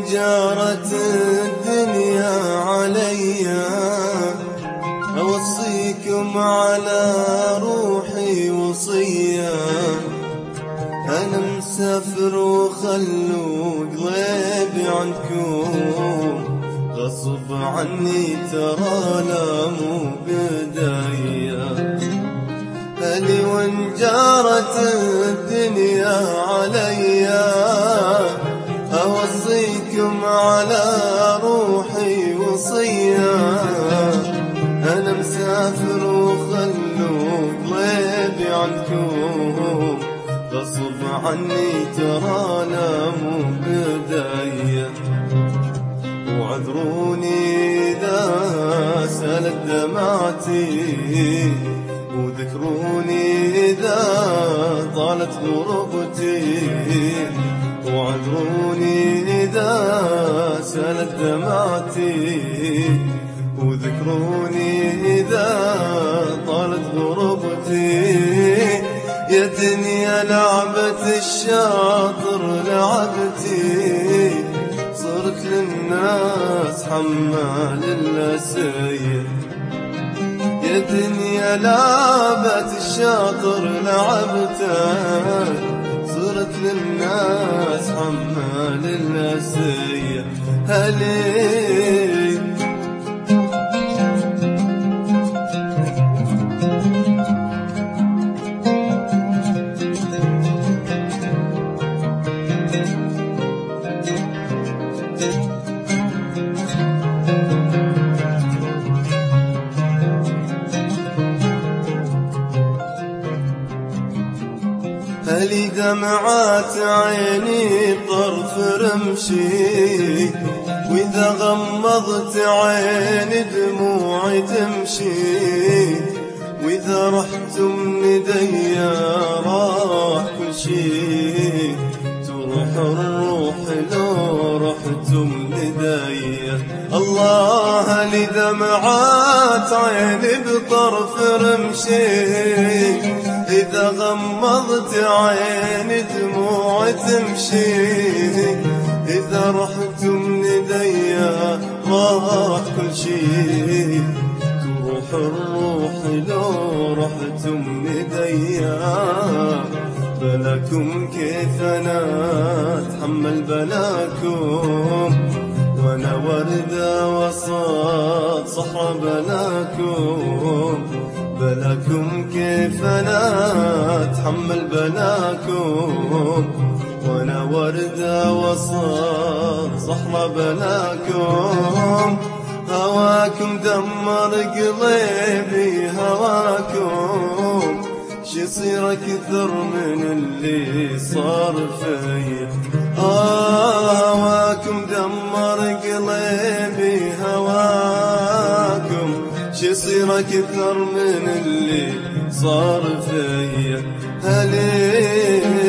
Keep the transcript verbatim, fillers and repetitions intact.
جارت الدنيا عليا أوصيكم على روحي وصية. أنا مسافر وخلوا قلبي عندكم، غصب عني ترى لا مو بداية. هلي وان جارت الدنيا عليا أوصيكم على روحي وصية. أنا مسافر وخلوا قلبي عندكم، غصب عني ترى لا مو بداية. وعذروني إذا سالت دمعتي، وذكروني إذا طالت غربتي. وعذروني إذا سالت دمعتي، وذكروني إذا طالت غربتي. يا دنيا لعبة الشاطر لعبتي، صرت للناس حمال الأسير. يا دنيا لعبة الشاطر لعبتها، صرت للناس حمال الأسير. هلي هلي دمعات عيني طرف رمشي، وإذا غمضت عيني دموعي تمشي. وإذا رحت من ايديا راح كل شي، تروح الروح لو رحت من ايديا. الله هلي دمعات عيني بطرف رمشي، إذا غمضت عيني دموع تمشي. إذا رحت من ايديا راح كل شي، تروح الروح لو رحت من ايديا. بلاكم كيف أنا أتحمل بلاكم، وأنا وردة وسط صحراء بلاكم. بلاكم كيف أنا أتحمل بلاكم، وأنا وردة وسط صحراء بلاكم. هواكم دمر قلبي هواكم، شي يصير أكثر من اللي صار فيا. آه هواكم دمر قلبي هواكم، شي يصير أكثر من اللي صار فيا. هلي